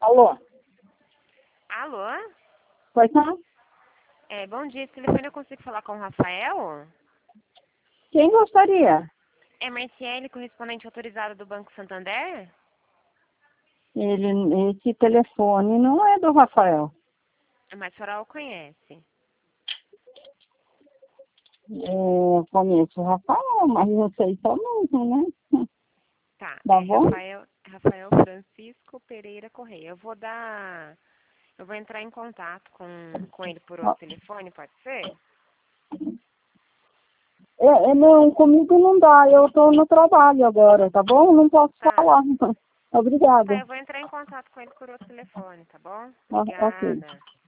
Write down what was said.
Alô? Alô? Pois não? Bom dia. Esse telefone eu consigo falar com o Rafael? Quem gostaria? É Marciele, correspondente autorizada do Banco Santander? Esse telefone não é do Rafael. Mas a senhora o conhece. Eu conheço o Rafael, mas não sei seu nome, né? Tá, Tá bom? Rafael Francisco Pereira Correia. Eu vou entrar em contato com ele por outro telefone, pode ser? Não, comigo não dá. Eu tô no trabalho agora, tá bom? Não posso Tá. falar. Tá, Obrigada. eu vou entrar em contato com ele por outro telefone, tá bom? Ok. Obrigada.